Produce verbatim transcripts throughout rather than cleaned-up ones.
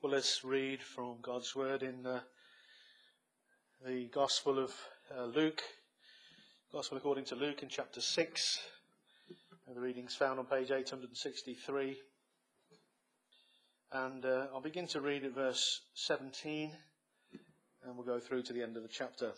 Well, let's read from God's Word in uh, the Gospel of uh, Luke, Gospel according to Luke in chapter six. And the reading's found on page eight hundred sixty-three. And uh, I'll begin to read at verse seventeen, and we'll go through to the end of the chapter.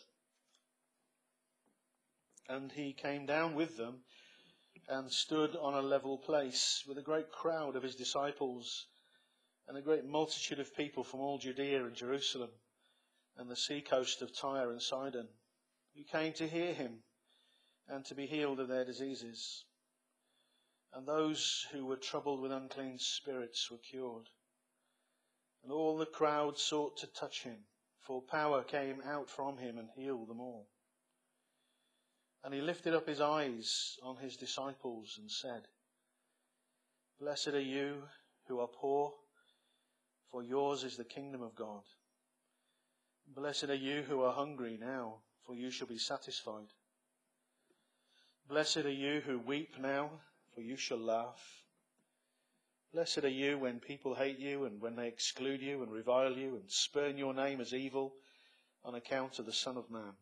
And he came down with them and stood on a level place with a great crowd of his disciples and a great multitude of people from all Judea and Jerusalem and the sea coast of Tyre and Sidon, who came to hear him and to be healed of their diseases. And those who were troubled with unclean spirits were cured. And all the crowd sought to touch him, for power came out from him and healed them all. And he lifted up his eyes on his disciples and said, Blessed are you who are poor, for yours is the kingdom of God. Blessed are you who are hungry now, for you shall be satisfied. Blessed are you who weep now, for you shall laugh. Blessed are you when people hate you and when they exclude you and revile you and spurn your name as evil on account of the Son of Man.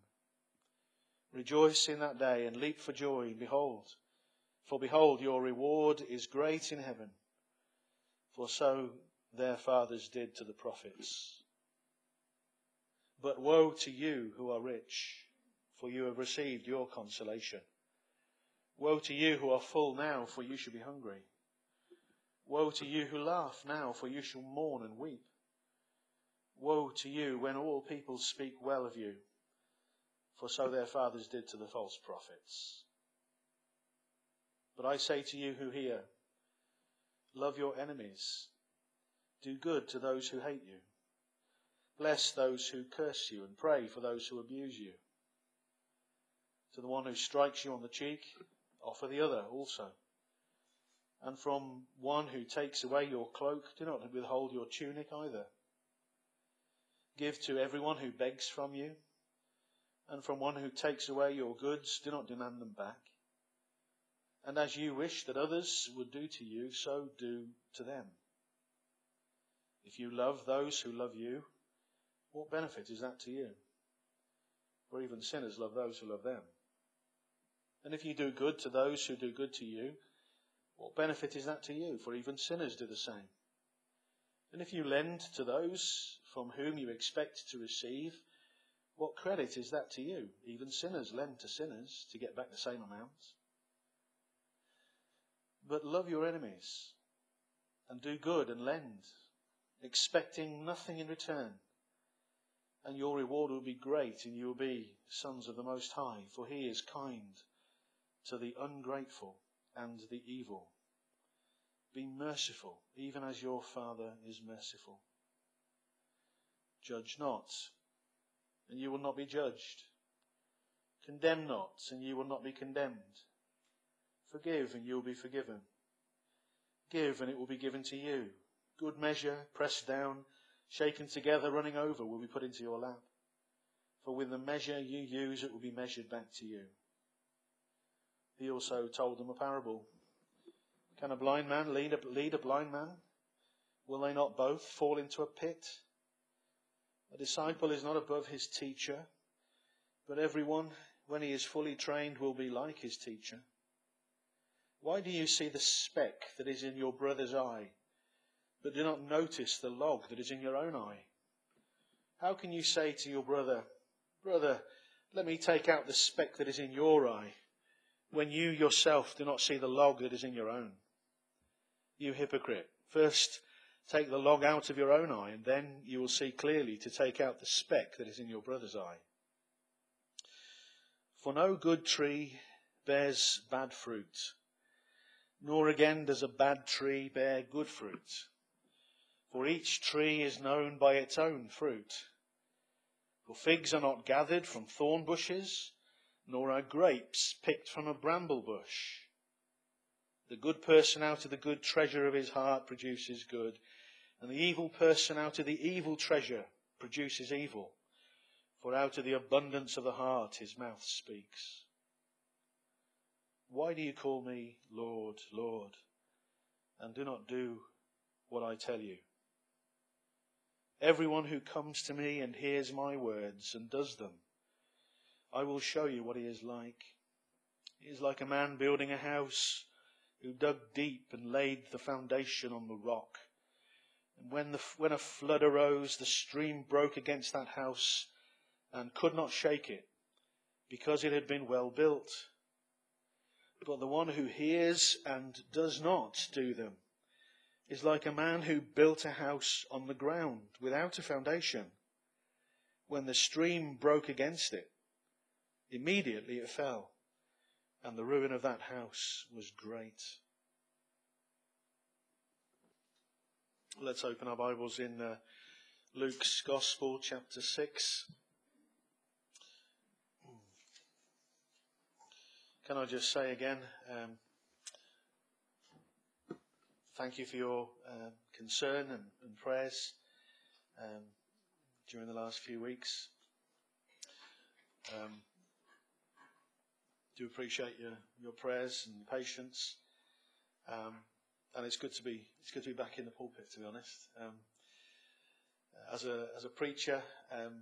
Rejoice in that day and leap for joy, and behold, for behold, your reward is great in heaven, for so their fathers did to the prophets. But woe to you who are rich, for you have received your consolation. Woe to you who are full now, for you shall be hungry. Woe to you who laugh now, for you shall mourn and weep. Woe to you when all people speak well of you, for so their fathers did to the false prophets. But I say to you who hear, love your enemies. Do good to those who hate you. Bless those who curse you and pray for those who abuse you. To the one who strikes you on the cheek, offer the other also. And from one who takes away your cloak, do not withhold your tunic either. Give to everyone who begs from you, and from one who takes away your goods, do not demand them back. And as you wish that others would do to you, so do to them. If you love those who love you, what benefit is that to you? For even sinners love those who love them. And if you do good to those who do good to you, what benefit is that to you? For even sinners do the same. And if you lend to those from whom you expect to receive, what credit is that to you? Even sinners lend to sinners to get back the same amount. But love your enemies and do good and lend, expecting nothing in return. And your reward will be great, and you will be sons of the Most High, for he is kind to the ungrateful and the evil. Be merciful, even as your Father is merciful. Judge not, and you will not be judged. Condemn not, and you will not be condemned. Forgive, and you will be forgiven. Give, and it will be given to you. Good measure, pressed down, shaken together, running over, will be put into your lap. For with the measure you use, it will be measured back to you. He also told them a parable. Can a blind man lead a, lead a blind man? Will they not both fall into a pit? A disciple is not above his teacher, but everyone, when he is fully trained, will be like his teacher. Why do you see the speck that is in your brother's eye, but do not notice the log that is in your own eye? How can you say to your brother, Brother, let me take out the speck that is in your eye, when you yourself do not see the log that is in your own? You hypocrite, first take the log out of your own eye, and then you will see clearly to take out the speck that is in your brother's eye. For no good tree bears bad fruit, nor again does a bad tree bear good fruit. For each tree is known by its own fruit. For figs are not gathered from thorn bushes, nor are grapes picked from a bramble bush. The good person out of the good treasure of his heart produces good, and the evil person out of the evil treasure produces evil. For out of the abundance of the heart his mouth speaks. Why do you call me Lord, Lord, and do not do what I tell you? Everyone who comes to me and hears my words and does them, I will show you what he is like. He is like a man building a house who dug deep and laid the foundation on the rock. And when, the, when a flood arose, the stream broke against that house and could not shake it, because it had been well built. But the one who hears and does not do them is like a man who built a house on the ground without a foundation. When the stream broke against it, immediately it fell, and the ruin of that house was great. Let's open our Bibles in uh, Luke's Gospel, chapter six. Can I just say again, um, thank you for your uh, concern and, and prayers um, during the last few weeks. Um, do appreciate your, your prayers and patience, um, and it's good to be it's good to be back in the pulpit. To be honest, um, as a as a preacher, um,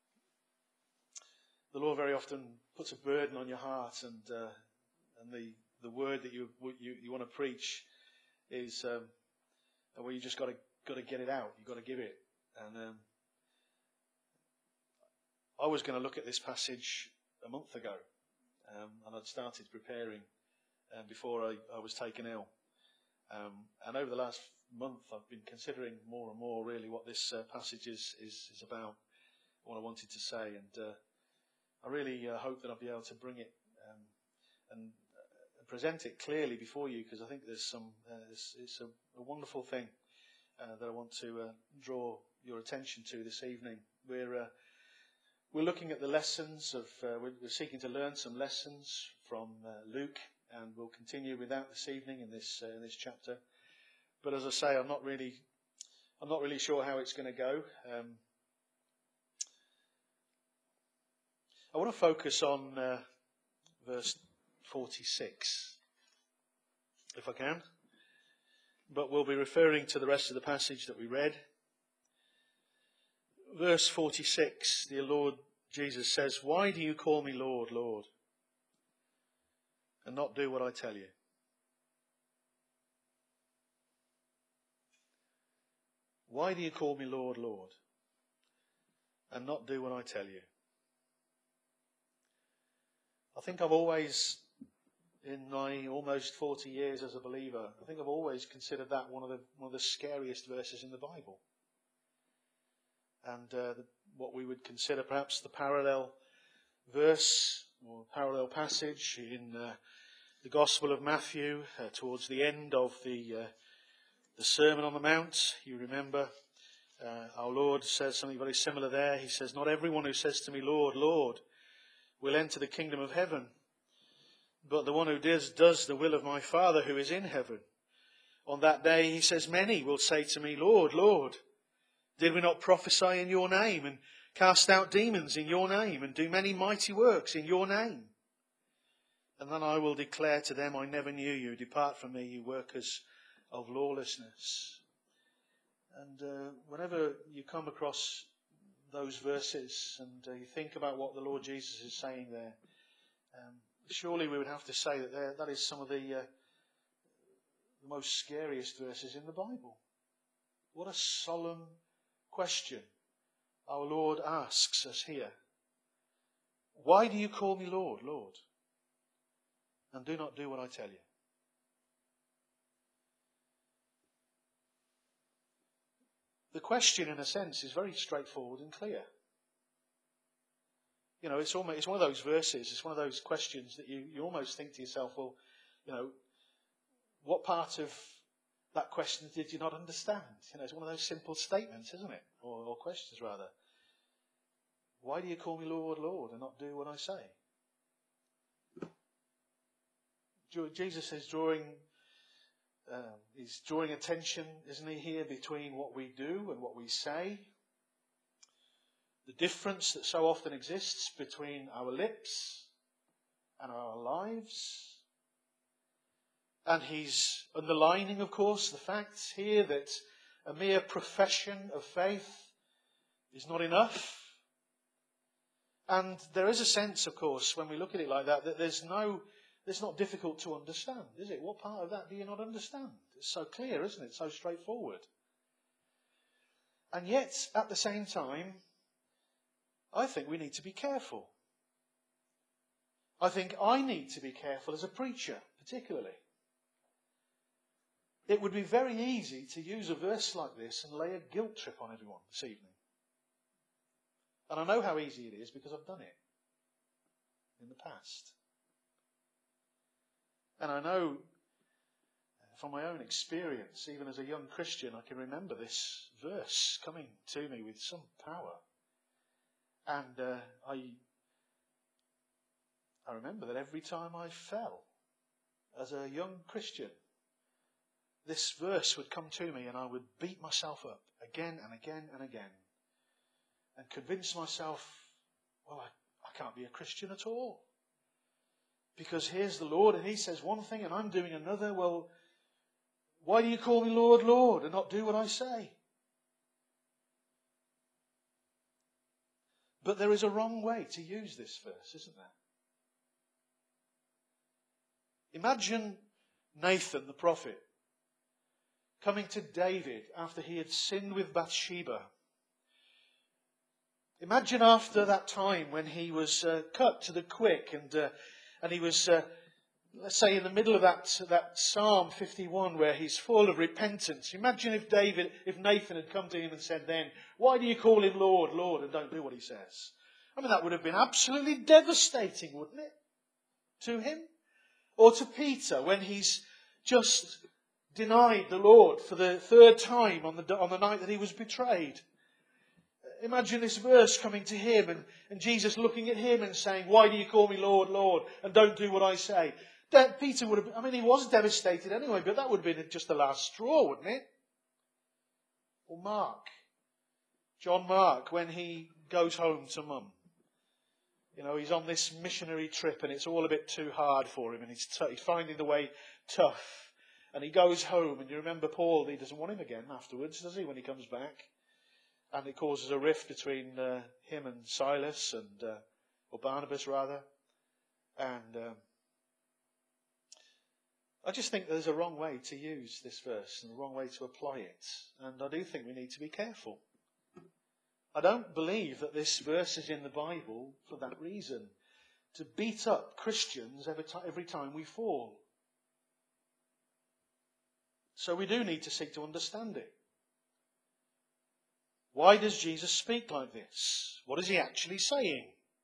the Lord very often puts a burden on your heart, and uh, and the, the word that you you, you want to preach is um, well, you just got to got to get it out. You've got to give it. And um, I was going to look at this passage a month ago, um, and I'd started preparing uh, before I, I was taken ill. Um, and over the last month, I've been considering more and more really what this uh, passage is, is is about, what I wanted to say, and. Uh, I really uh, hope that I'll be able to bring it um, and uh, present it clearly before you, because I think there's some uh, it's, it's a, a wonderful thing uh, that I want to uh, draw your attention to this evening. We're uh, we're looking at the lessons of uh, we're, we're seeking to learn some lessons from uh, Luke, and we'll continue with that this evening in this uh, in this chapter. But as I say, I'm not really I'm not really sure how it's going to go. Um, I want to focus on uh, verse forty-six, if I can. But we'll be referring to the rest of the passage that we read. Verse forty-six, the Lord Jesus says, "Why do you call me Lord, Lord, and not do what I tell you?" Why do you call me Lord, Lord, and not do what I tell you? I think I've always, in my almost forty years as a believer, I think I've always considered that one of the one of the scariest verses in the Bible. And uh, the, what we would consider perhaps the parallel verse or parallel passage in uh, the Gospel of Matthew uh, towards the end of the uh, the Sermon on the Mount. You remember uh, our Lord says something very similar there. He says, "Not everyone who says to me, 'Lord, Lord,' will enter the kingdom of heaven, but the one who does, does the will of my Father who is in heaven. On that day," he says, "many will say to me, 'Lord, Lord, did we not prophesy in your name and cast out demons in your name and do many mighty works in your name?' And then I will declare to them, 'I never knew you. Depart from me, you workers of lawlessness.'" And uh, whenever you come across those verses and uh, you think about what the Lord Jesus is saying there, um, surely we would have to say that that is some of the, uh, the most scariest verses in the Bible. What a solemn question our Lord asks us here. Why do you call me Lord, Lord, and do not do what I tell you? The question, in a sense, is very straightforward and clear. You know, it's almost it's one of those verses, it's one of those questions that you, you almost think to yourself, well, you know, what part of that question did you not understand? You know, it's one of those simple statements, isn't it? Or, or questions, rather. Why do you call me Lord, Lord, and not do what I say? Jesus is drawing... Uh, he's drawing attention, isn't he, here between what we do and what we say. The difference that so often exists between our lips and our lives. And he's underlining, of course, the fact here that a mere profession of faith is not enough. And there is a sense, of course, when we look at it like that, that there's no, it's not difficult to understand, is it? What part of that do you not understand? It's so clear, isn't it? So straightforward. And yet, at the same time, I think we need to be careful. I think I need to be careful as a preacher, particularly. It would be very easy to use a verse like this and lay a guilt trip on everyone this evening. And I know how easy it is because I've done it in the past. And I know from my own experience, even as a young Christian, I can remember this verse coming to me with some power. And uh, I, I remember that every time I fell as a young Christian, this verse would come to me and I would beat myself up again and again and again and convince myself, well, I, I can't be a Christian at all. Because here's the Lord and He says one thing and I'm doing another. Well, why do you call me Lord, Lord, and not do what I say? But there is a wrong way to use this verse, isn't there? Imagine Nathan the prophet coming to David after he had sinned with Bathsheba. Imagine after that time when he was uh, cut to the quick and uh, and he was, uh, let's say, in the middle of that that Psalm fifty-one where he's full of repentance. Imagine if David, if Nathan had come to him and said then, why do you call him Lord, Lord, and don't do what he says? I mean, that would have been absolutely devastating, wouldn't it? To him. Or to Peter when he's just denied the Lord for the third time on the, on the night that he was betrayed. Imagine this verse coming to him and, and Jesus looking at him and saying, why do you call me Lord, Lord, and don't do what I say? That Peter would have, I mean, he was devastated anyway, but that would have been just the last straw, wouldn't it? Or Mark, John Mark, when he goes home to Mum. You know, he's on this missionary trip and it's all a bit too hard for him and he's, t- he's finding the way tough. And he goes home and you remember Paul, he doesn't want him again afterwards, does he, when he comes back? And it causes a rift between uh, him and Silas, and uh, or Barnabas rather. And um, I just think there's a wrong way to use this verse and a wrong way to apply it. And I do think we need to be careful. I don't believe that this verse is in the Bible for that reason, to beat up Christians every, t- every time we fall. So we do need to seek to understand it. Why does Jesus speak like this? What is He actually saying?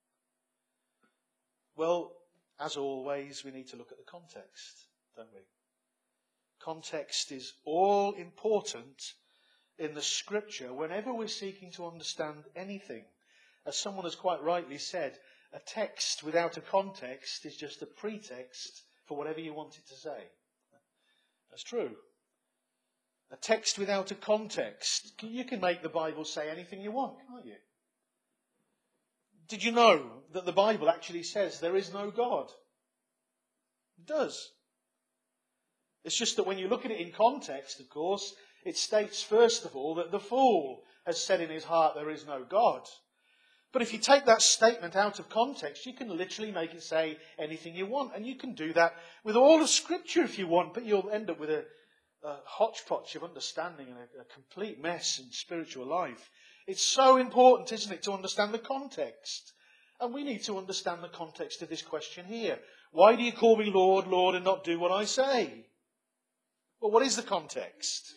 Well, as always, we need to look at the context, don't we? Context is all important in the Scripture whenever we're seeking to understand anything. As someone has quite rightly said, a text without a context is just a pretext for whatever you want it to say. That's true. A text without a context. You can make the Bible say anything you want, can't you? Did you know that the Bible actually says there is no God? It does. It's just that when you look at it in context, of course, it states first of all that the fool has said in his heart there is no God. But if you take that statement out of context, you can literally make it say anything you want. And you can do that with all of Scripture if you want, but you'll end up with a a hodgepodge of understanding and a, a complete mess in spiritual life. It's so important, isn't it, to understand the context. And we need to understand the context of this question here. Why do you call me Lord, Lord, and not do what I say? Well, what is the context?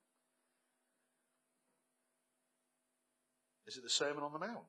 Is it the Sermon on the Mount?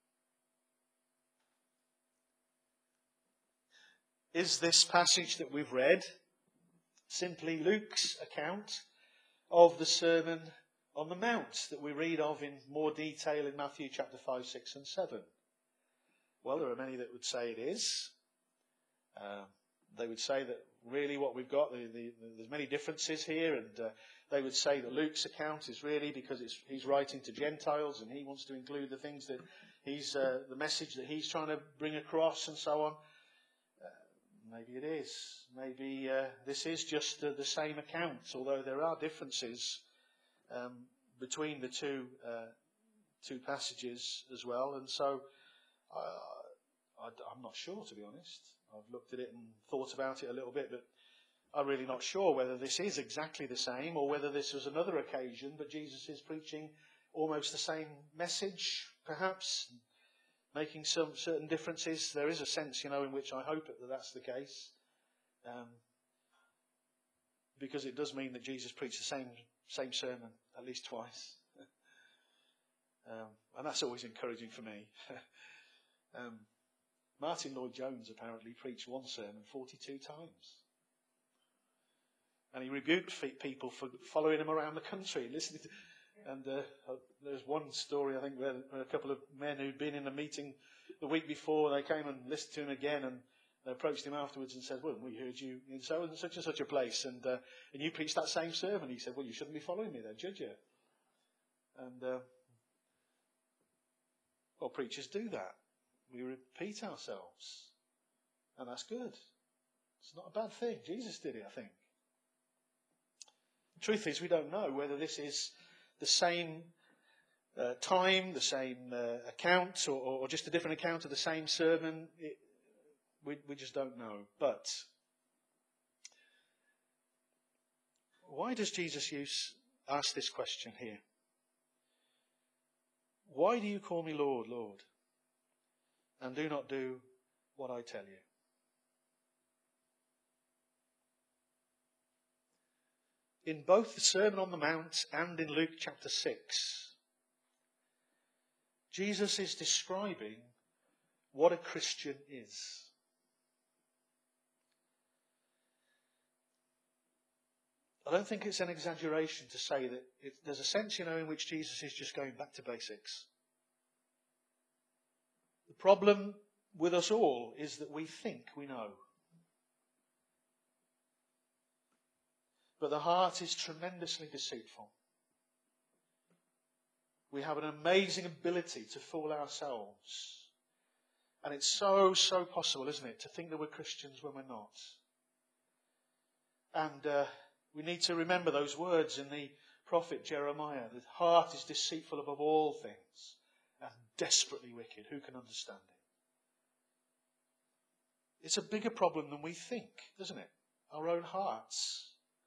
Is this passage that we've read simply Luke's account of the Sermon on the Mount that we read of in more detail in Matthew chapter five, six and seven? Well, there are many that would say it is. Uh, they would say that really what we've got, the, the, the, there's many differences here, and uh, they would say that Luke's account is really because it's, he's writing to Gentiles and he wants to include the things that he's, uh, the message that he's trying to bring across and so on. Maybe it is. Maybe uh, this is just uh, the same account, although there are differences um, between the two uh, two passages as well. And so uh, I, I'm not sure, to be honest. I've looked at it and thought about it a little bit, but I'm really not sure whether this is exactly the same or whether this was another occasion, but Jesus is preaching almost the same message, perhaps, making some certain differences. There is a sense, you know, in which I hope that that's the case, um, because it does mean that Jesus preached the same same sermon at least twice, um, and that's always encouraging for me. um, Martin Lloyd-Jones apparently preached one sermon forty-two times. And he rebuked people for following him around the country, listening to. And uh, there's one story, I think, where a couple of men who'd been in a meeting the week before, they came and listened to him again, and they approached him afterwards and said, "Well, we heard you in so and such and such a place, and uh, and you preached that same sermon." He said, "Well, you shouldn't be following me then, should you?" And uh, well, preachers do that. We repeat ourselves, and that's good. It's not a bad thing. Jesus did it, I think. The truth is, we don't know whether this is the same uh, time, the same uh, account, or, or just a different account of the same sermon. It, we, we just don't know. But why does Jesus use ask this question here? Why do you call me Lord, Lord, and do not do what I tell you? In both the Sermon on the Mount and in Luke chapter six, Jesus is describing what a Christian is. I don't think it's an exaggeration to say that it, there's a sense, you know, in which Jesus is just going back to basics. The problem with us all is that we think we know. But the heart is tremendously deceitful. We have an amazing ability to fool ourselves. And it's so, so possible, isn't it, to think that we're Christians when we're not. And uh, we need to remember those words in the prophet Jeremiah. The heart is deceitful above all things and desperately wicked. Who can understand it? It's a bigger problem than we think, isn't it? Our own hearts.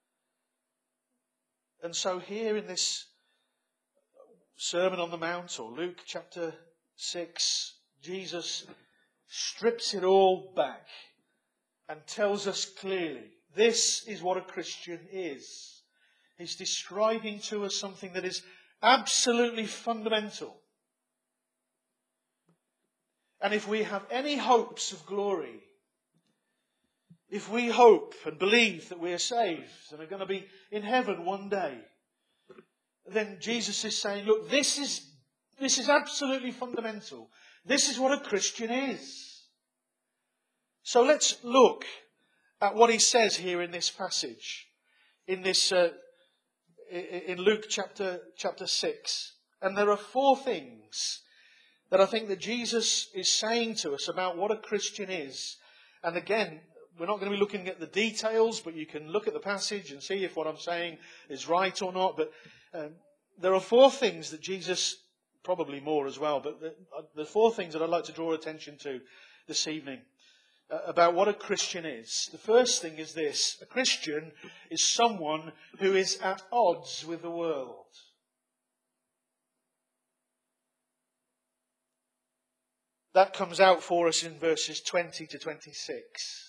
And so here in this Sermon on the Mount, or Luke chapter six, Jesus strips it all back and tells us clearly, this is what a Christian is. He's describing to us something that is absolutely fundamental. And if we have any hopes of glory, if we hope and believe that we are saved and are going to be in heaven one day, then Jesus is saying, look, this is, this is absolutely fundamental. This is what a Christian is. So let's look at what he says here in this passage, in this uh, in Luke chapter chapter six. And there are four things that I think that Jesus is saying to us about what a Christian is. And again, we're not going to be looking at the details, but you can look at the passage and see if what I'm saying is right or not. But um, there are four things that Jesus, probably more as well, but the, uh, the four things that I'd like to draw attention to this evening uh, about what a Christian is. The first thing is this: a Christian is someone who is at odds with the world. That comes out for us in verses twenty to twenty-six.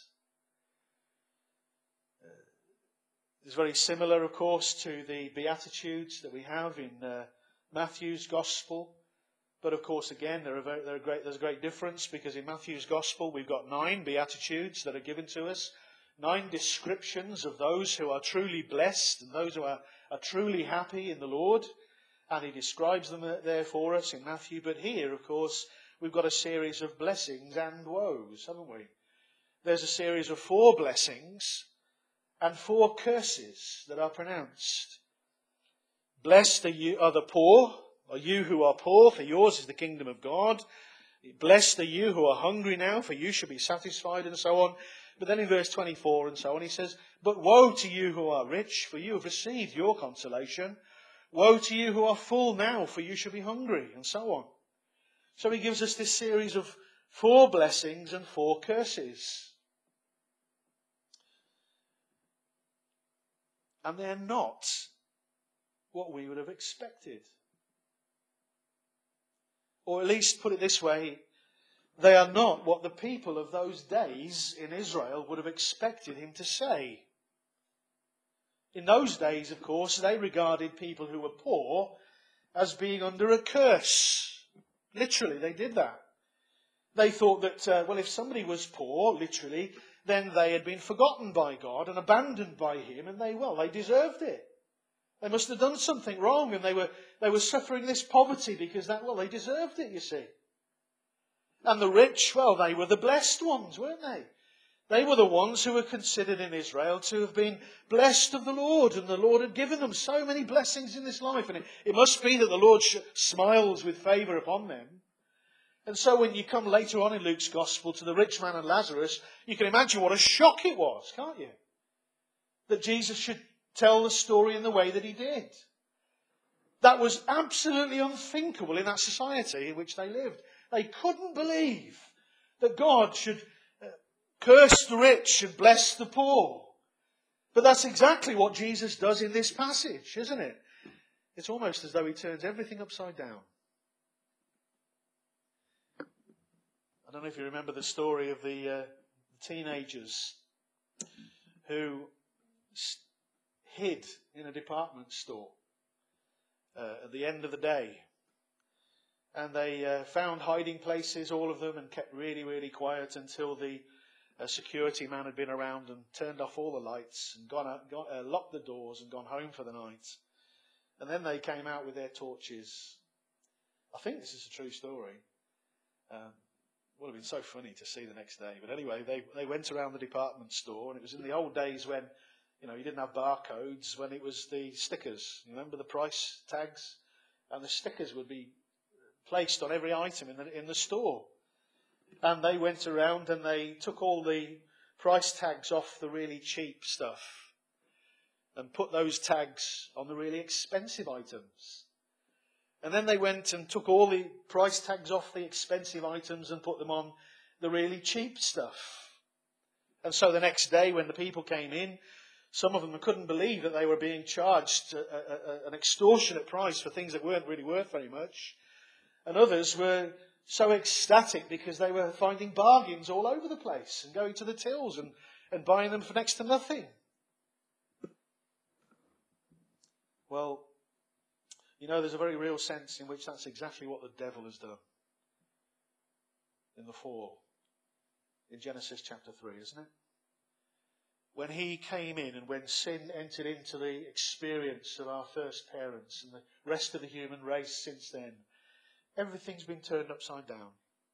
It's very similar, of course, to the Beatitudes that we have in uh, Matthew's Gospel. But, of course, again, there are very, there are great, there's a great difference, because in Matthew's Gospel we've got nine Beatitudes that are given to us. Nine descriptions of those who are truly blessed and those who are, are truly happy in the Lord. And he describes them there for us in Matthew. But here, of course, we've got a series of blessings and woes, haven't we? There's a series of four blessings and four curses that are pronounced. Blessed are you are the poor, are you who are poor, for yours is the kingdom of God. Blessed are you who are hungry now, for you shall be satisfied, and so on. But then in verse twenty-four and so on, he says, but woe to you who are rich, for you have received your consolation. Woe to you who are full now, for you shall be hungry, and so on. So he gives us this series of four blessings and four curses. And they're not what we would have expected. Or at least, put it this way, they are not what the people of those days in Israel would have expected him to say. In those days, of course, they regarded people who were poor as being under a curse. Literally, they did that. They thought that, uh, well, if somebody was poor, literally, then they had been forgotten by God and abandoned by him, and they, well, they deserved it. They must have done something wrong, and they were they were suffering this poverty because that, well, they deserved it, you see. And the rich, well, they were the blessed ones, weren't they? They were the ones who were considered in Israel to have been blessed of the Lord, and the Lord had given them so many blessings in this life, and it, it must be that the Lord sh- smiles with favour upon them. And so when you come later on in Luke's Gospel to the rich man and Lazarus, you can imagine what a shock it was, can't you? That Jesus should tell the story in the way that he did. That was absolutely unthinkable in that society in which they lived. They couldn't believe that God should uh, curse the rich and bless the poor. But that's exactly what Jesus does in this passage, isn't it? It's almost as though he turns everything upside down. I don't know if you remember the story of the uh, teenagers who st- hid in a department store uh, at the end of the day. And they uh, found hiding places, all of them, and kept really, really quiet until the uh, security man had been around and turned off all the lights and gone out, got, uh, locked the doors and gone home for the night. And then they came out with their torches. I think this is a true story. Um, would have been so funny to see the next day. But anyway, they, they went around the department store, and it was in the old days when, you know, you didn't have barcodes, when it was the stickers. You remember the price tags? And the stickers would be placed on every item in the, in the store. And they went around and they took all the price tags off the really cheap stuff and put those tags on the really expensive items. And then they went and took all the price tags off the expensive items and put them on the really cheap stuff. And so the next day when the people came in, some of them couldn't believe that they were being charged a, a, a, an extortionate price for things that weren't really worth very much. And others were so ecstatic because they were finding bargains all over the place and going to the tills and, and buying them for next to nothing. Well, you know, there's a very real sense in which that's exactly what the devil has done in the fall, in Genesis chapter three, isn't it? When he came in and when sin entered into the experience of our first parents and the rest of the human race since then, everything's been turned upside down.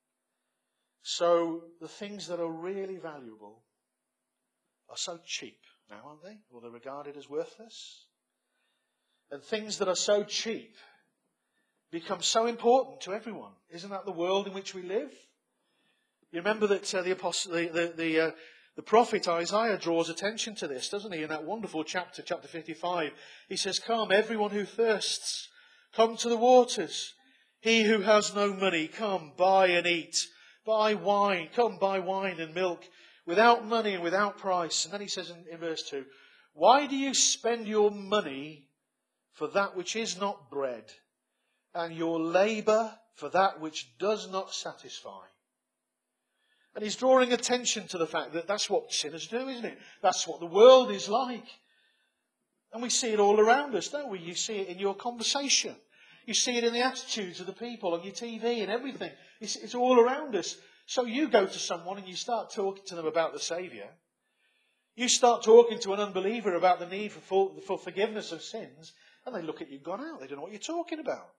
So the things that are really valuable are so cheap now, aren't they? Or they're regarded as worthless. And things that are so cheap become so important to everyone. Isn't that the world in which we live? You remember that uh, the apostle, the the the, uh, the prophet Isaiah draws attention to this, doesn't he? In that wonderful chapter, chapter fifty-five, he says, "Come, everyone who thirsts, come to the waters. He who has no money, come, buy and eat. Buy wine, come buy wine and milk, without money and without price." And then he says in, in verse two, "Why do you spend your money for that which is not bread, and your labour for that which does not satisfy?" And he's drawing attention to the fact that that's what sinners do, isn't it? That's what the world is like. And we see it all around us, don't we? You see it in your conversation. You see it in the attitudes of the people on your T V and everything. It's, it's all around us. So you go to someone and you start talking to them about the Saviour. You start talking to an unbeliever about the need for, full, for forgiveness of sins, and they look at you gone out. They don't know what you're talking about.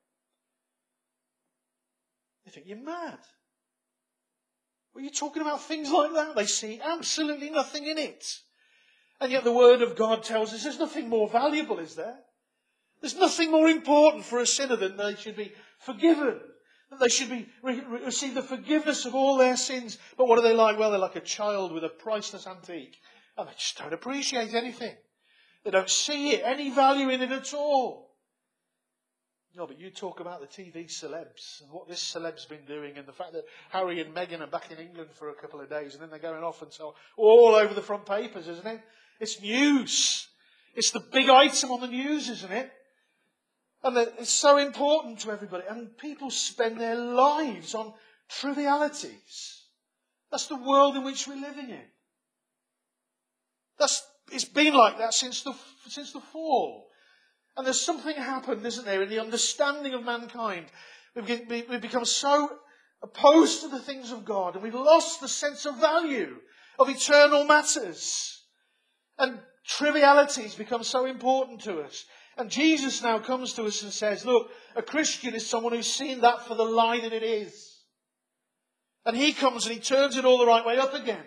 They think you're mad. Well, you're talking about things like that. They see absolutely nothing in it. And yet the Word of God tells us there's nothing more valuable, is there? There's nothing more important for a sinner than they should be forgiven. That they should be re- receive the forgiveness of all their sins. But what are they like? Well, they're like a child with a priceless antique. And they just don't appreciate anything. They don't see it, any value in it at all. No, but you talk about the T V celebs and what this celeb's been doing and the fact that Harry and Meghan are back in England for a couple of days and then they're going off and so on. All over the front papers, isn't it? It's news. It's the big item on the news, isn't it? And it's so important to everybody. And people spend their lives on trivialities. That's the world in which we're living in. That's, it's been like that since the, since the fall. And there's something happened, isn't there, in the understanding of mankind. We've, we've become so opposed to the things of God, and we've lost the sense of value of eternal matters. And trivialities become so important to us. And Jesus now comes to us and says, look, a Christian is someone who's seen that for the lie that it is. And he comes and he turns it all the right way up again.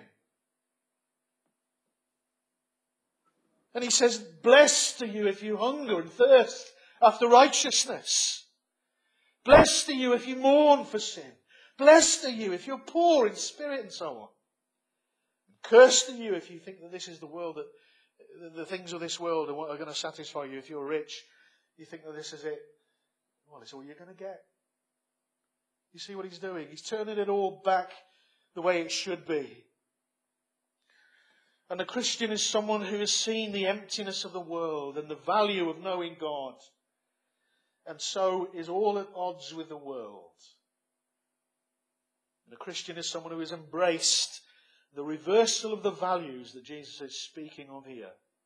And he says, blessed are you if you hunger and thirst after righteousness. Blessed are you if you mourn for sin. Blessed are you if you're poor in spirit and so on. Cursed are you if you think that this is the world, that the things of this world are what are going to satisfy you. If you're rich, you think that this is it. Well, it's all you're going to get. You see what he's doing? He's turning it all back the way it should be. And a Christian is someone who has seen the emptiness of the world and the value of knowing God. And so is all at odds with the world. And a Christian is someone who has embraced the reversal of the values that Jesus is speaking of here.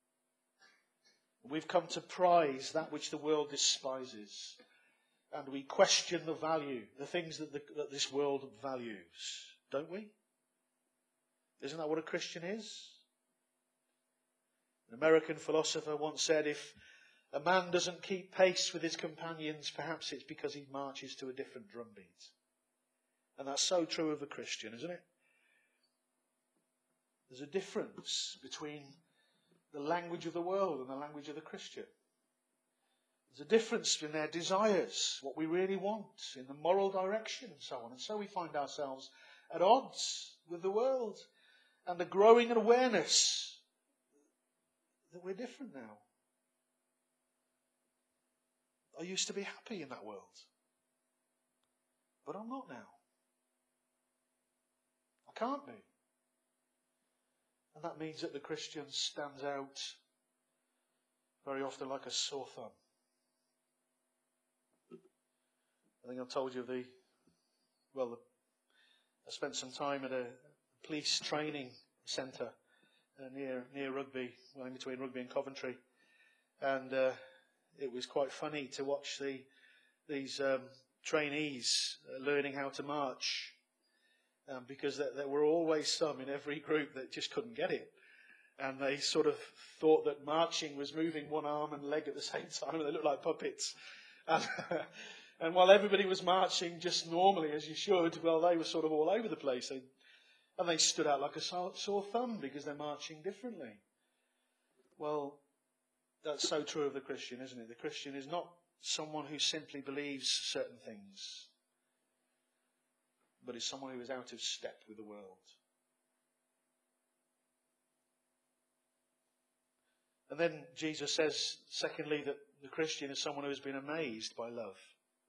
We've come to prize that which the world despises. And we question the value, the things that, the, that this world values. Don't we? Isn't that what a Christian is? An American philosopher once said, if a man doesn't keep pace with his companions, perhaps it's because he marches to a different drumbeat. And that's so true of a Christian, isn't it? There's a difference between the language of the world and the language of the Christian. There's a difference in their desires, what we really want, in the moral direction and so on. And so we find ourselves at odds with the world and a growing awareness that we're different now. I used to be happy in that world, but I'm not now. I can't be. And that means that the Christian stands out very often like a sore thumb. I think I've told you of the, well, the, I spent some time at a police training centre uh, near near Rugby, well, in between Rugby and Coventry, and uh, it was quite funny to watch the these um, trainees uh, learning how to march, um, because there, there were always some in every group that just couldn't get it, and they sort of thought that marching was moving one arm and leg at the same time, and they looked like puppets. And, and while everybody was marching just normally as you should, well, they were sort of all over the place. They, and they stood out like a sore thumb because they're marching differently. Well, that's so true of the Christian, isn't it? The Christian is not someone who simply believes certain things, but is someone who is out of step with the world. And then Jesus says, secondly, that the Christian is someone who has been amazed by love.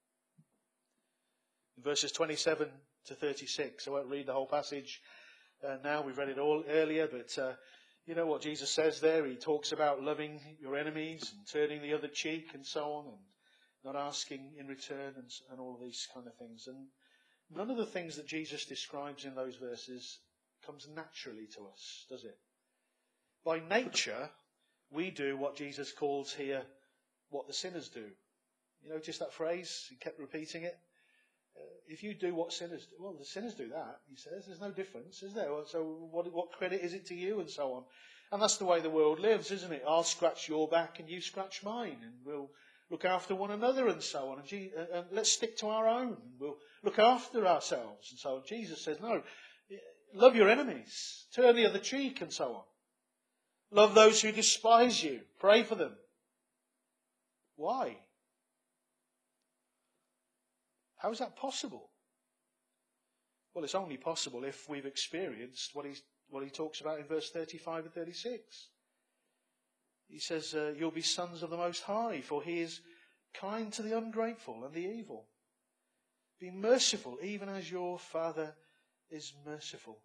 In verses twenty-seven to thirty-six, I won't read the whole passage uh, now, we've read it all earlier, but uh, you know what Jesus says there? He talks about loving your enemies and turning the other cheek and so on, and not asking in return and, and all of these kind of things. And none of the things that Jesus describes in those verses comes naturally to us, does it? By nature, we do what Jesus calls here what the sinners do. You notice that phrase? He kept repeating it. Uh, if you do what sinners do, well, the sinners do that, he says. There's no difference, is there? So what, what credit is it to you and so on? And that's the way the world lives, isn't it? I'll scratch your back and you scratch mine, and we'll look after one another and so on. And, G- and let's stick to our own. We'll look after ourselves and so on. Jesus says, no, love your enemies. Turn the other cheek and so on. Love those who despise you. Pray for them. Why? How is that possible? Well, it's only possible if we've experienced what he's, what he talks about in verse thirty-five and thirty-six. He says, uh, you'll be sons of the Most High, for he is kind to the ungrateful and the evil. Be merciful, even as your Father is merciful.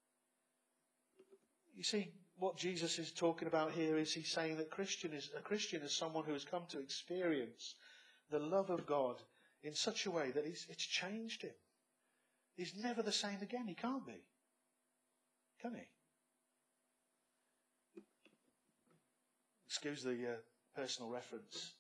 You see, what Jesus is talking about here is he's saying that Christian is, a Christian is someone who has come to experience the love of God in such a way that it's, it's changed him. He's never the same again. He can't be. Can he? Excuse the uh, personal reference.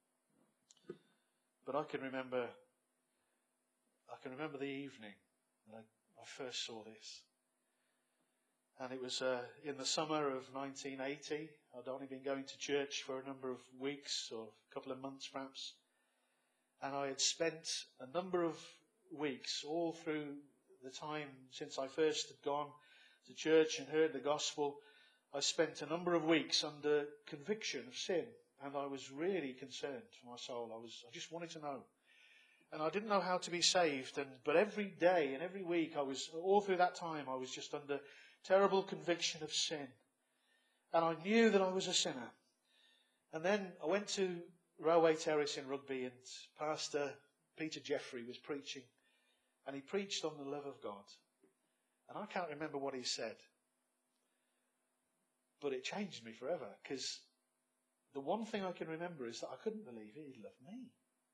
But I can remember, I can remember the evening when I, I first saw this. And it was uh, in the summer of nineteen eighty. I'd only been going to church for a number of weeks or a couple of months perhaps. And I had spent a number of weeks all through the time since I first had gone to church and heard the gospel. I spent a number of weeks under conviction of sin. And I was really concerned for my soul. I was, I just wanted to know. And I didn't know how to be saved. And but every day and every week, I was all through that time, I was just under terrible conviction of sin. And I knew that I was a sinner. And then I went to Railway Terrace in Rugby, and Pastor Peter Jeffrey was preaching. And he preached on the love of God. And I can't remember what he said. But it changed me forever, because the one thing I can remember is that I couldn't believe he loved me.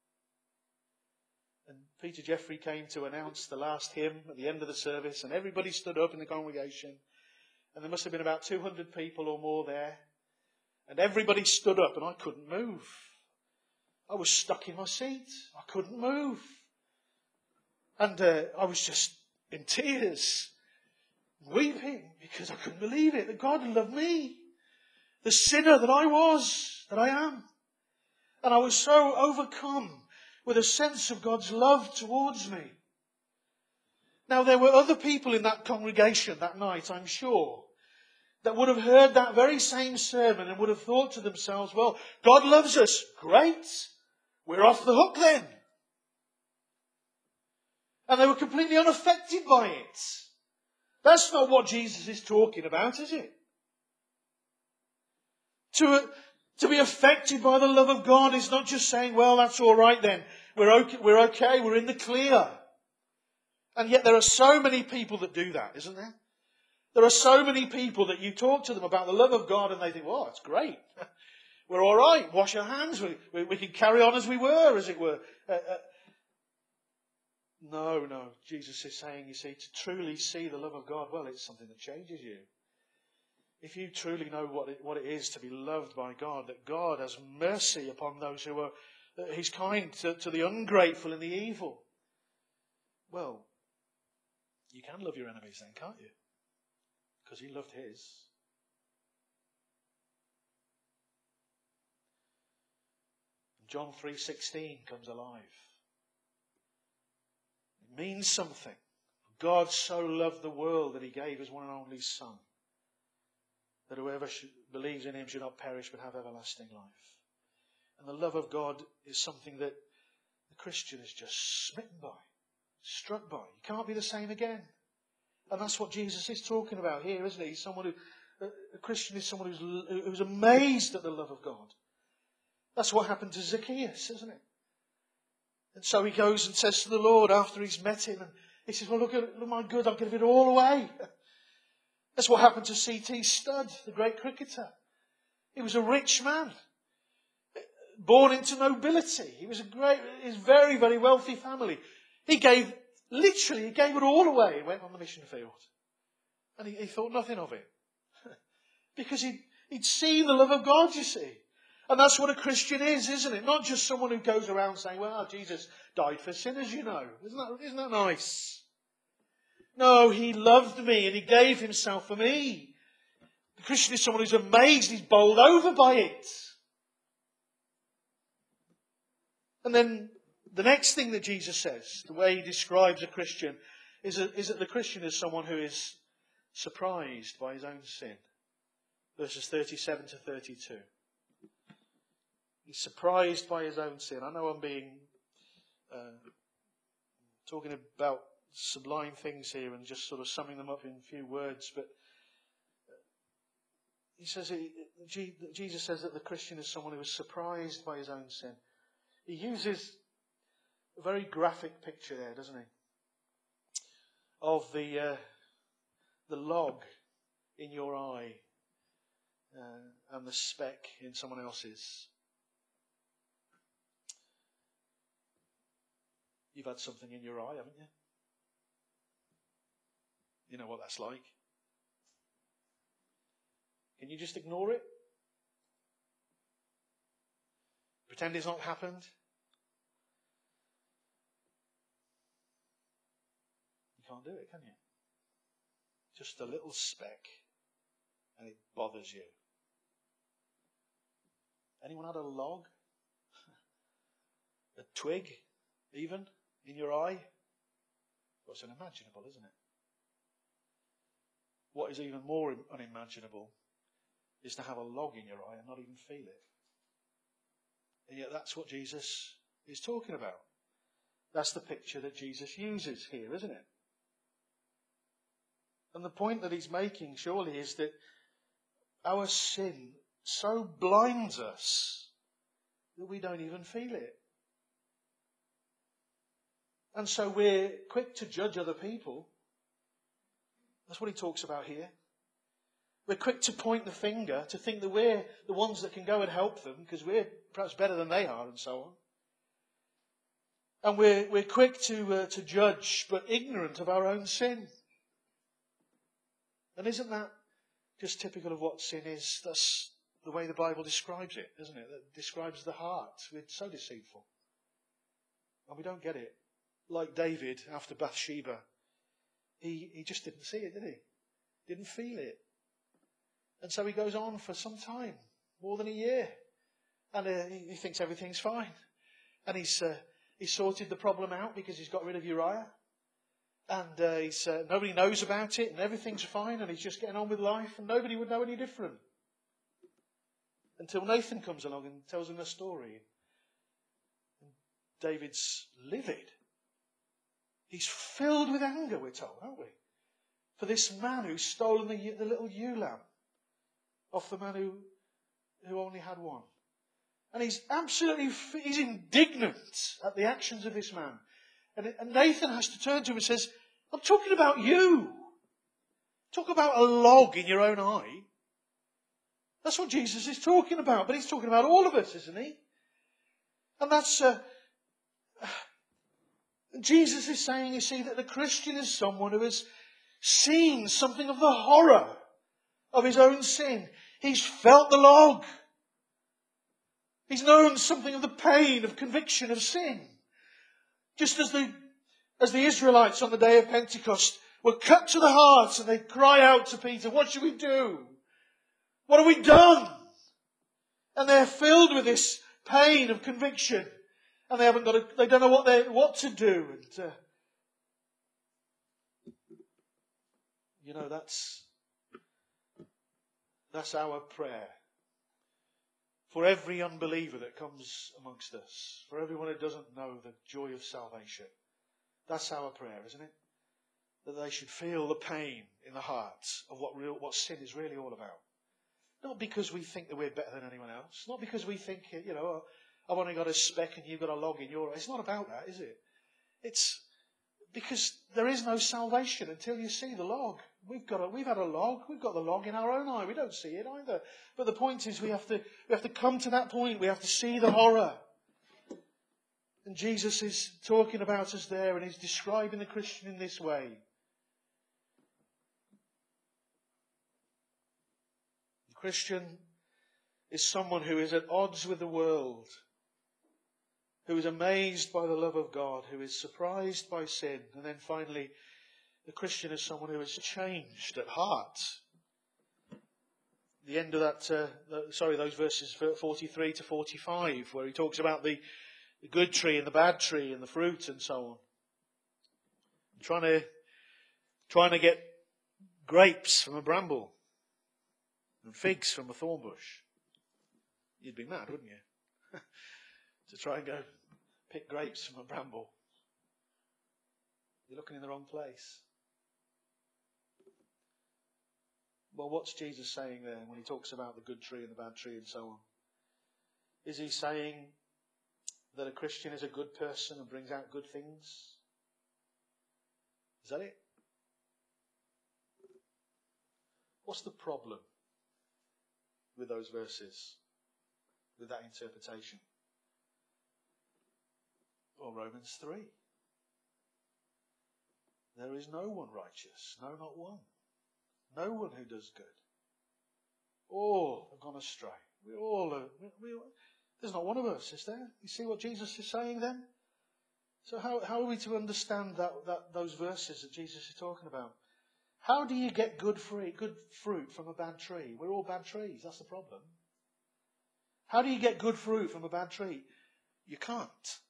And Peter Jeffrey came to announce the last hymn at the end of the service, and everybody stood up in the congregation. And there must have been about two hundred people or more there. And everybody stood up, and I couldn't move. I was stuck in my seat. I couldn't move. And uh, I was just in tears, weeping, because I couldn't believe it, that God loved me. The sinner that I was, that I am. And I was so overcome with a sense of God's love towards me. Now, there were other people in that congregation that night, I'm sure, that would have heard that very same sermon and would have thought to themselves, well, God loves us. Great. We're off the hook then. And they were completely unaffected by it. That's not what Jesus is talking about, is it? To, to be affected by the love of God is not just saying, well, that's all right then. We're okay, we're okay, we're in the clear. And yet there are so many people that do that, isn't there? There are so many people that you talk to them about the love of God and they think, well, it's great. We're all right. Wash our hands. We, we, we can carry on as we were, as it were. Uh, uh, no, no. Jesus is saying, you see, to truly see the love of God, well, it's something that changes you. If you truly know what it, what it is to be loved by God, that God has mercy upon those who are, that He's kind to, to the ungrateful and the evil, well, you can love your enemies then, can't you? Because He loved His. John three sixteen comes alive. It means something. God so loved the world that He gave His one and only Son, that whoever should, believes in Him should not perish but have everlasting life. And the love of God is something that the Christian is just smitten by, struck by. You can't be the same again. And that's what Jesus is talking about here, isn't he? Someone who, a Christian is someone who's, who's amazed at the love of God. That's what happened to Zacchaeus, isn't it? And so he goes and says to the Lord after he's met him, and he says, well, look at look, my good, I'll give it all away. That's what happened to C T Studd, the great cricketer. He was a rich man, born into nobility. He was a great, his very, very wealthy family. He gave, literally, he gave it all away and went on the mission field. And he, he thought nothing of it. Because he'd, he'd seen the love of God, you see. And that's what a Christian is, isn't it? Not just someone who goes around saying, well, Jesus died for sinners, you know. Isn't that, isn't that nice? No, He loved me and He gave Himself for me. The Christian is someone who's amazed, he's bowled over by it. And then the next thing that Jesus says, the way He describes a Christian, is that, is that the Christian is someone who is surprised by his own sin. Verses thirty-seven to thirty-two. He's surprised by his own sin. I know I'm being uh, talking about sublime things here and just sort of summing them up in a few words, but he says, Jesus says that the Christian is someone who is surprised by his own sin. he uses a very graphic picture there, doesn't he? Of the uh, the log in your eye uh, and the speck in someone else's. You've had something in your eye, haven't you? You know what that's like. Can you just ignore it? Pretend it's not happened? You can't do it, can you? Just a little speck and it bothers you. Anyone had a log? A twig, even, in your eye? Well, it's unimaginable, isn't it? What is even more unimaginable is to have a log in your eye and not even feel it. And yet that's what Jesus is talking about. That's the picture that Jesus uses here, isn't it? And the point that he's making, surely, is that our sin so blinds us that we don't even feel it. And so we're quick to judge other people. That's what he talks about here. We're quick to point the finger, to think that we're the ones that can go and help them because we're perhaps better than they are and so on. And we're, we're quick to, uh, to judge, but ignorant of our own sin. And isn't that just typical of what sin is? That's the way the Bible describes it, isn't it? That describes the heart. We're so deceitful. And we don't get it. Like David after Bathsheba. He, he just didn't see it, did he? Didn't feel it. And so he goes on for some time, more than a year. And uh, he, he thinks everything's fine. And he's, uh, he's sorted the problem out because he's got rid of Uriah. And uh, he's, uh, nobody knows about it and everything's fine. And he's just getting on with life and nobody would know any different. Until Nathan comes along and tells him a story. And David's livid. He's filled with anger, we're told, aren't we? For this man who's stolen the, the little ewe lamb off the man who, who only had one. And he's absolutely, he's indignant at the actions of this man. And, and Nathan has to turn to him and says, I'm talking about you. Talk about a log in your own eye. That's what Jesus is talking about. But he's talking about all of us, isn't he? And that's... Uh, Jesus is saying, you see, that the Christian is someone who has seen something of the horror of his own sin. He's felt the log. He's known something of the pain of conviction of sin. Just as the, as the Israelites on the day of Pentecost were cut to the heart and they cry out to Peter, what should we do? What have we done? And they're filled with this pain of conviction. And they haven't got a, they don't know what they what to do. And uh, you know, that's that's our prayer for every unbeliever that comes amongst us, for everyone who doesn't know the joy of salvation. That's our prayer, isn't it? That they should feel the pain in the hearts of what real what sin is really all about. Not because we think that we're better than anyone else. Not because we think, you know, I've only got a speck and you've got a log in your eye. It's not about that, is it? It's because there is no salvation until you see the log. We've got a, we've had a log. We've got the log in our own eye. We don't see it either. But the point is, we have to we have to come to that point. We have to see the horror. And Jesus is talking about us there, and he's describing the Christian in this way. The Christian is someone who is at odds with the world, who is amazed by the love of God, who is surprised by sin. And then finally, the Christian is someone who is changed at heart. The end of that, uh, sorry, those verses forty-three to forty-five, where he talks about the, the good tree and the bad tree and the fruit and so on. Trying to, trying to get grapes from a bramble and figs from a thorn bush. You'd be mad, wouldn't you? To try and go pick grapes from a bramble. You're looking in the wrong place. Well, what's Jesus saying there when he talks about the good tree and the bad tree and so on? Is he saying That a Christian is a good person and brings out good things? Is that it? What's the problem with those verses, with that interpretation? Well, Romans three. There is no one righteous, no, not one. No one who does good. All have gone astray. We all are, we, we, there's not one of us, is there? You see what Jesus is saying then? So how, how are we to understand that, that those verses that Jesus is talking about? How do you get good fruit, good fruit from a bad tree? We're all bad trees. That's the problem. How do you get good fruit from a bad tree? You can't.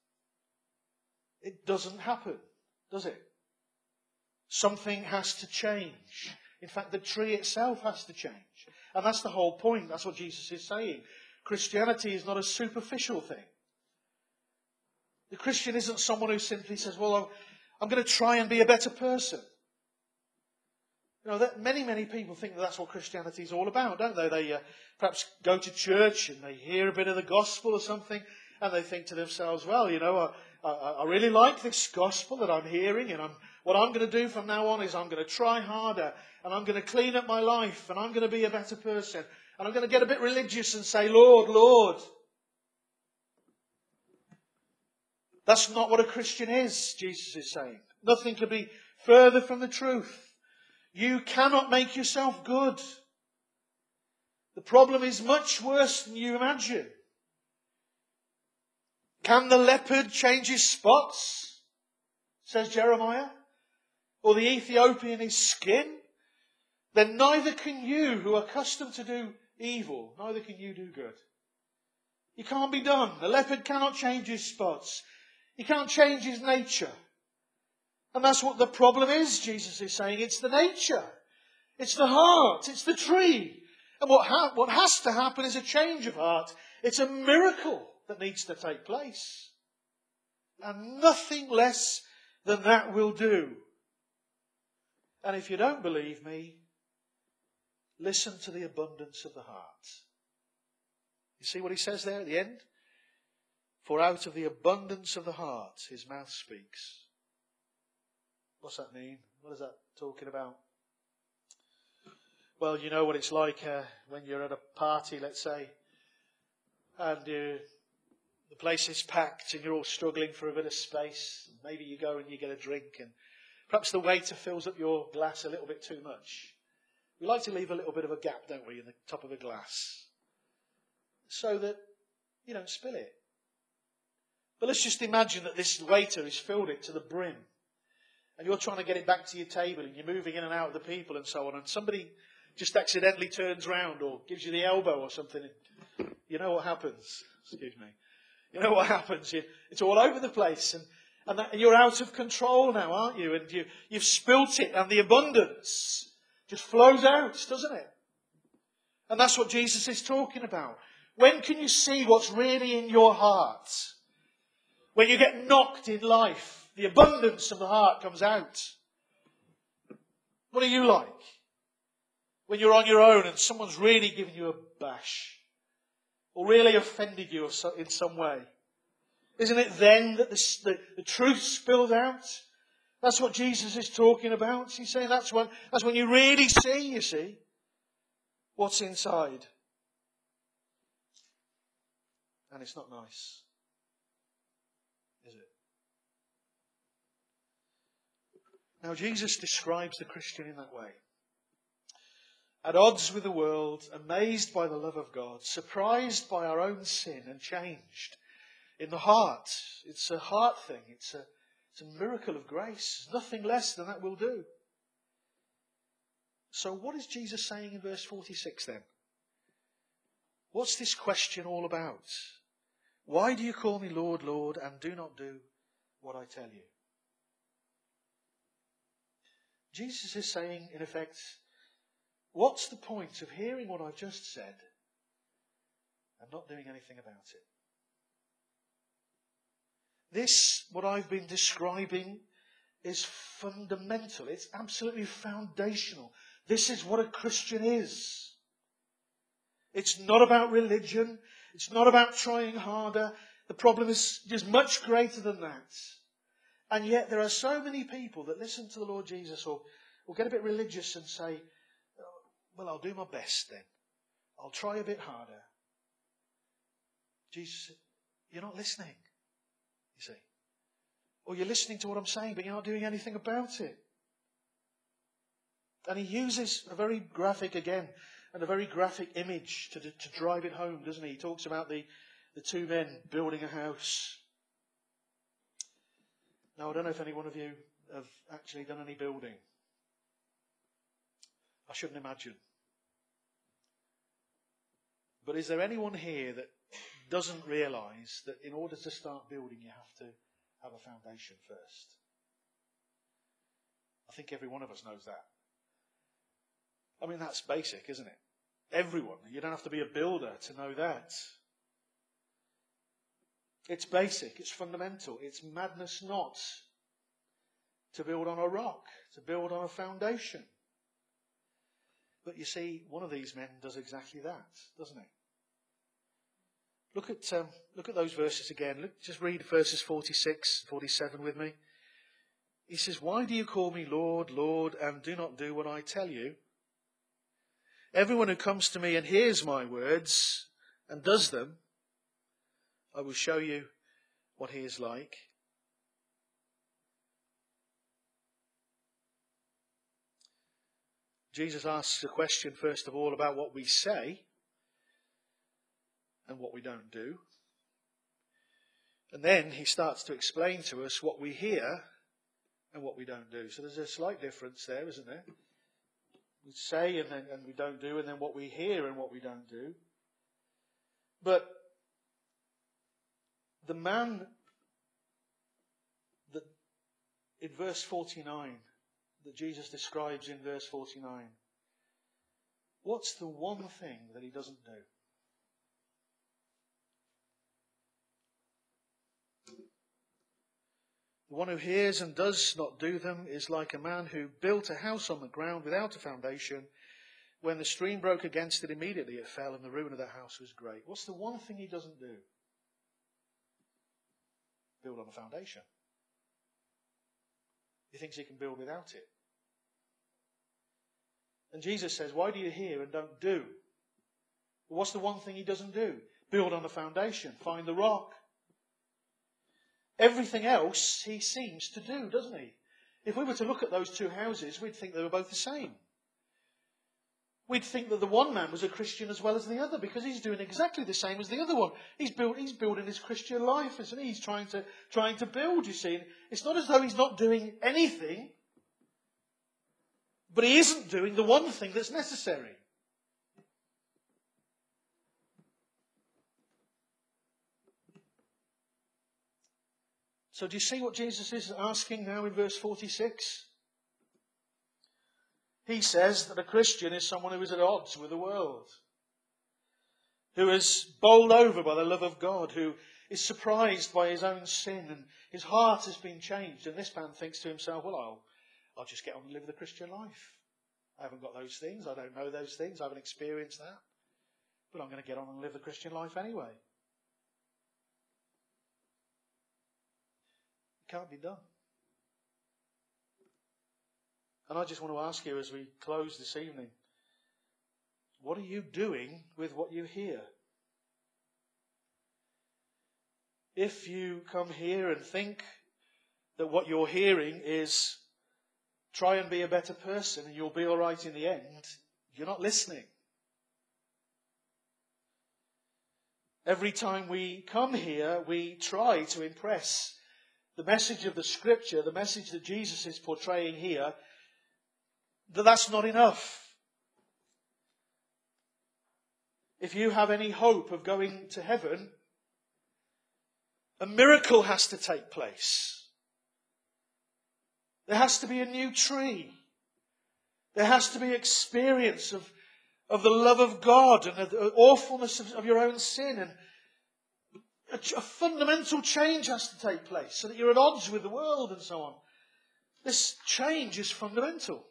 It doesn't happen, does it? Something has to change. In fact, the tree itself has to change. And that's the whole point. That's what Jesus is saying. Christianity is not a superficial thing. The Christian isn't someone who simply says, well, I'm, I'm going to try and be a better person. You know, that many, many people think that that's what Christianity is all about, don't they? They uh, perhaps go to church and they hear a bit of the gospel or something, and they think to themselves, well, you know, I, I, I really like this gospel that I'm hearing, and I'm, what I'm going to do from now on is I'm going to try harder, and I'm going to clean up my life, and I'm going to be a better person, and I'm going to get a bit religious and say, Lord, Lord. That's not what a Christian is, Jesus is saying. Nothing could be further from the truth. You cannot make yourself good. The problem is much worse than you imagine. Can the leopard change his spots? Says Jeremiah. Or the Ethiopian his skin? Then neither can you, who are accustomed to do evil, neither can you do good. It can't be done. The leopard cannot change his spots. He can't change his nature. And that's what the problem is, Jesus is saying. It's the nature. It's the heart. It's the tree. And what, ha- what has to happen is a change of heart. It's a miracle that needs to take place. And nothing less than that will do. And if you don't believe me, listen to the abundance of the heart. You see what he says there at the end? For out of the abundance of the heart, his mouth speaks. What's that mean? What is that talking about? Well, you know what it's like uh, when you're at a party, let's say, and uh, the place is packed and you're all struggling for a bit of space. Maybe you go and you get a drink and perhaps the waiter fills up your glass a little bit too much. We like to leave a little bit of a gap, don't we, in the top of a glass so that you don't spill it. But let's just imagine that this waiter has filled it to the brim. And you're trying to get it back to your table and you're moving in and out of the people and so on. And somebody just accidentally turns round or gives you the elbow or something. You know what happens? Excuse me. You know what happens? You, it's all over the place. And, and, that, and you're out of control now, aren't you? And you, you've spilt it and the abundance just flows out, doesn't it? And that's what Jesus is talking about. When can you see what's really in your heart? When you get knocked in life. The abundance of the heart comes out. What are you like? When you're on your own and someone's really given you a bash. Or really offended you in some way. Isn't it then that the, the, the truth spills out? That's what Jesus is talking about. He's saying that's when, that's when you really see, you see, what's inside. And it's not nice. Is it? Now, Jesus describes the Christian in that way. At odds with the world, amazed by the love of God, surprised by our own sin and changed in the heart. It's a heart thing. It's a, it's a miracle of grace. Nothing less than that will do. So what is Jesus saying in verse forty-six then? What's this question all about? Why do you call me Lord, Lord, and do not do what I tell you? Jesus is saying, in effect, what's the point of hearing what I've just said and not doing anything about it? This, what I've been describing, is fundamental. It's absolutely foundational. This is what a Christian is. It's not about religion. It's not about trying harder. The problem is just much greater than that. And yet there are so many people that listen to the Lord Jesus or, or get a bit religious and say, well, I'll do my best then. I'll try a bit harder. Jesus said, you're not listening, you see. Or you're listening to what I'm saying, but you're not doing anything about it. And he uses a very graphic, again, and a very graphic image to, to drive it home, doesn't he? He talks about the, the two men building a house. Now, I don't know if any one of you have actually done any building. I shouldn't imagine. But is there anyone here that doesn't realise that in order to start building, you have to have a foundation first? I think every one of us knows that. I mean, that's basic, isn't it? Everyone. You don't have to be a builder to know that. It's basic. It's fundamental. It's madness not to build on a rock, to build on a foundation. But you see, one of these men does exactly that, doesn't he? Look at um, look at those verses again. Look, just read verses forty-six, forty-seven with me. He says, why do you call me Lord, Lord, and do not do what I tell you? Everyone who comes to me and hears my words and does them, I will show you what he is like. Jesus asks a question, first of all, about what we say and what we don't do. And then he starts to explain to us what we hear and what we don't do. So there's a slight difference there, isn't there? We say and then and we don't do, and then what we hear and what we don't do. But the man that in verse forty-nine that Jesus describes in verse forty-nine, what's the one thing that he doesn't do? The one who hears and does not do them is like a man who built a house on the ground without a foundation. When the stream broke against it, immediately it fell, and the ruin of that house was great. What's the one thing he doesn't do? Build on a foundation. He thinks he can build without it. And Jesus says, why do you hear and don't do? Well, what's the one thing he doesn't do? Build on a foundation. Find the rock. Everything else he seems to do, doesn't he? If we were to look at those two houses, we'd think they were both the same. We'd think that the one man was a Christian as well as the other, because he's doing exactly the same as the other one. He's build, he's building his Christian life, isn't he? He's trying to trying to build, you see. And it's not as though he's not doing anything, but he isn't doing the one thing that's necessary. So do you see what Jesus is asking now in verse forty-six? He says that a Christian is someone who is at odds with the world, who is bowled over by the love of God, who is surprised by his own sin, and his heart has been changed. And this man thinks to himself, well, I'll, I'll just get on and live the Christian life. I haven't got those things. I don't know those things. I haven't experienced that. But I'm going to get on and live the Christian life anyway. Can't be done. And I just want to ask you as we close this evening, what are you doing with what you hear? If you come here and think that what you're hearing is try and be a better person and you'll be all right in the end, you're not listening. Every time we come here, we try to impress the message of the Scripture, the message that Jesus is portraying here, that that's not enough. If you have any hope of going to heaven, a miracle has to take place. There has to be a new tree. There has to be experience of, of the love of God and the awfulness of, of your own sin, and A, a fundamental change has to take place so that you're at odds with the world and so on. This change is fundamental.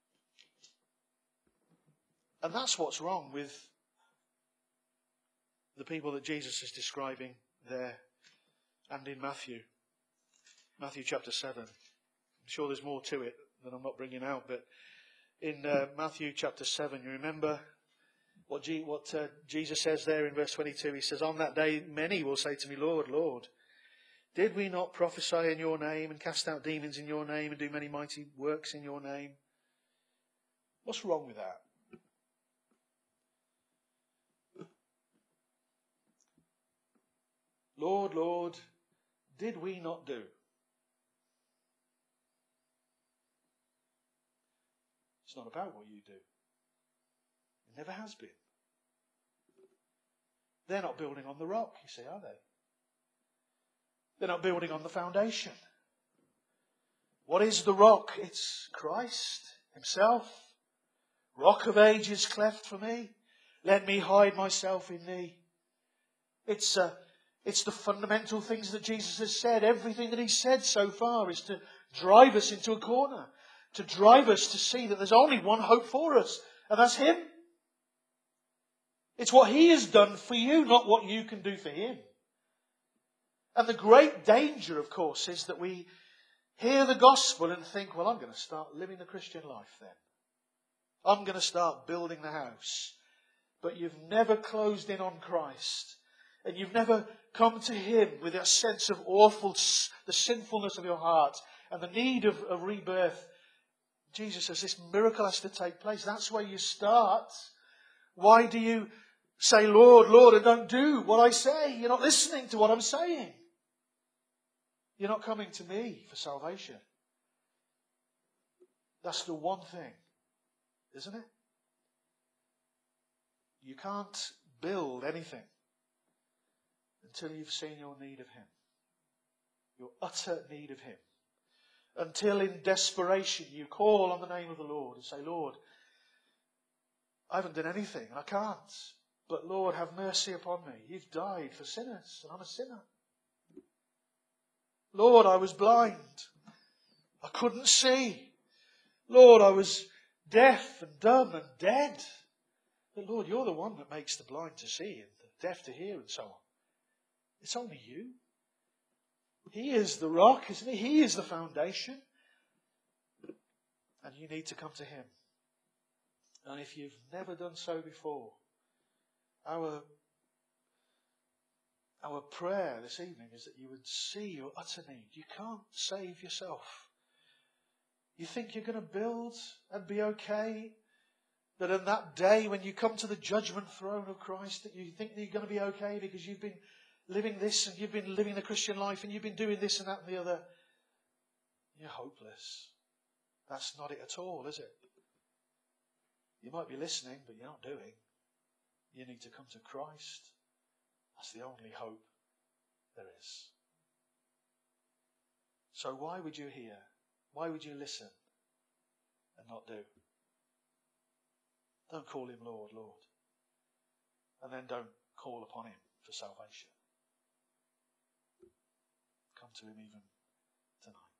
And that's what's wrong with the people that Jesus is describing there and in Matthew. Matthew chapter seven. I'm sure there's more to it that I'm not bringing out, but in uh, Matthew chapter seven, you remember what, G- what uh, Jesus says there in verse twenty-two. He says, "On that day many will say to me, Lord, Lord, did we not prophesy in your name and cast out demons in your name and do many mighty works in your name?" What's wrong with that? Lord, Lord, did we not do? It's not about what you do. It never has been. They're not building on the rock, you see, are they? They're not building on the foundation. What is the rock? It's Christ himself. Rock of ages cleft for me. Let me hide myself in thee. It's uh, it's the fundamental things that Jesus has said. Everything that he's said so far is to drive us into a corner. To drive us to see that there's only one hope for us. And that's him. It's what he has done for you, not what you can do for him. And the great danger, of course, is that we hear the gospel and think, well, I'm going to start living the Christian life then. I'm going to start building the house. But you've never closed in on Christ. And you've never come to him with a sense of awful, the sinfulness of your heart and the need of, of rebirth. Jesus says this miracle has to take place. That's where you start. Why do you say, Lord, Lord, and don't do what I say? You're not listening to what I'm saying. You're not coming to me for salvation. That's the one thing, isn't it? You can't build anything until you've seen your need of him. Your utter need of him. Until in desperation you call on the name of the Lord and say, Lord, I haven't done anything and I can't. But Lord, have mercy upon me. You've died for sinners and I'm a sinner. Lord, I was blind. I couldn't see. Lord, I was deaf and dumb and dead. But Lord, you're the one that makes the blind to see and the deaf to hear and so on. It's only you. He is the rock, isn't he? He is the foundation. And you need to come to him. And if you've never done so before, our, our prayer this evening is that you would see your utter need. You can't save yourself. You think you're going to build and be okay? That in that day when you come to the judgment throne of Christ, that you think that you're going to be okay because you've been living this and you've been living the Christian life and you've been doing this and that and the other. You're hopeless. That's not it at all, is it? You might be listening, but you're not doing. You need to come to Christ. That's the only hope there is. So why would you hear? Why would you listen and not do? Don't call him Lord, Lord. And then don't call upon him for salvation. Come to him even tonight.